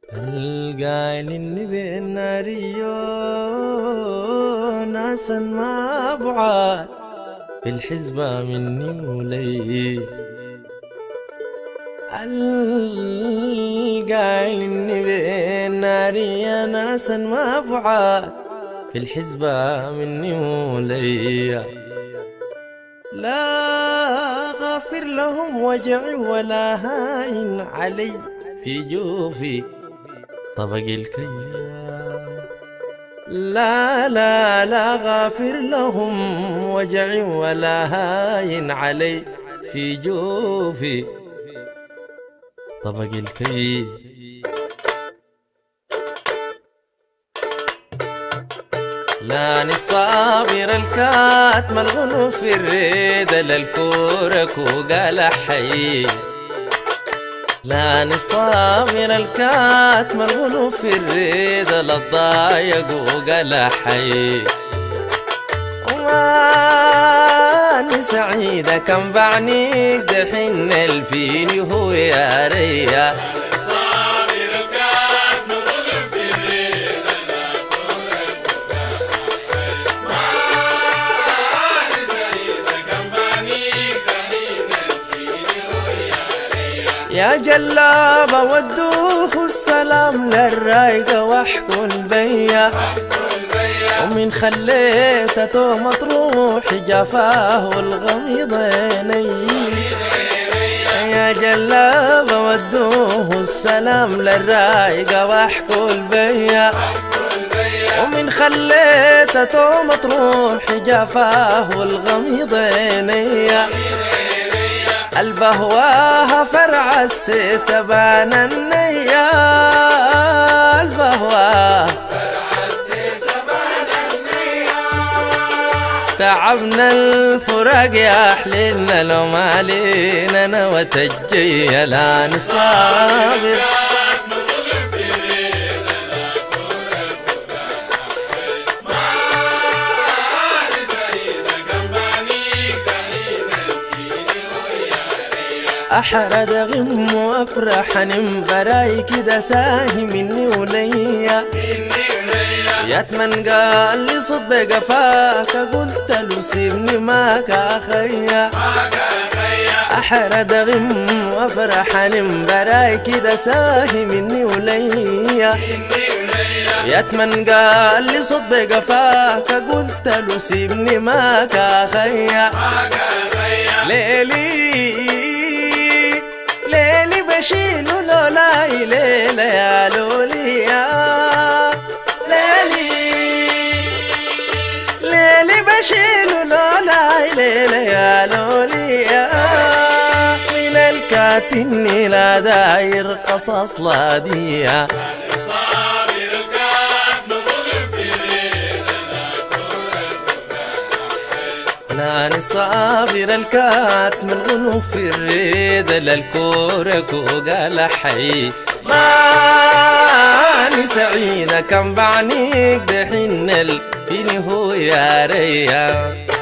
القايل اللي بين ناريو ناسا ما بعاد في الحزبة مني ولي. القايل اللي بين ناريو ناسا ما بعاد في الحزبة مني ولي. لا غافر لهم وجعي ولا هائن علي في جوفي طبق الكيا. لا لا لا غافر لهم وجعي ولا هاين علي في جوفي طبق الكي. لاني الصابر الكات ملغون في الريد للكورك وقال حي. لاني الصابر الكات ملغون في الريد للضايق وقال حي. وماني سعيدة كم بعنيك دحين الفيني هو يا ريا. يا جلابة ودوه السلام للرايقة واحكوا بيا. ومن خليته مطروح جفاه والغميض عيني. يا جلابة ودوه السلام للرايقة واحكوا بيا. ومن خليته مطروح جفاه والغميض عيني. البهواها فرع السيسة بان النية. البهواها فرع السيسة بان النية. تعبنا الفراق يا حليلنا لو ما علينا انا وتجي. لاني الصابر أحرد غم وأفرح نم براي كده ساهي مني وليا. يتمن قال لي صد بقفاك قلت له سيبني ماك أخيا. أحرد غم وأفرح نم براي كده ساهي مني وليا. يتمن قال لي صد بقفاك قلت له سيبني ماك أخيا. ليلي ليلي بشيله لولاي ليلة يا لوليا. ليلي ليلي بشيله لولاي ليلة يا لوليا. من الكاتني لا داير قصص لادية. لاني الصابر الكات من غنوف الريد للكورك وقال حي. ماني سعيدة كم بعنيك دحين الفيني هو يا ريا.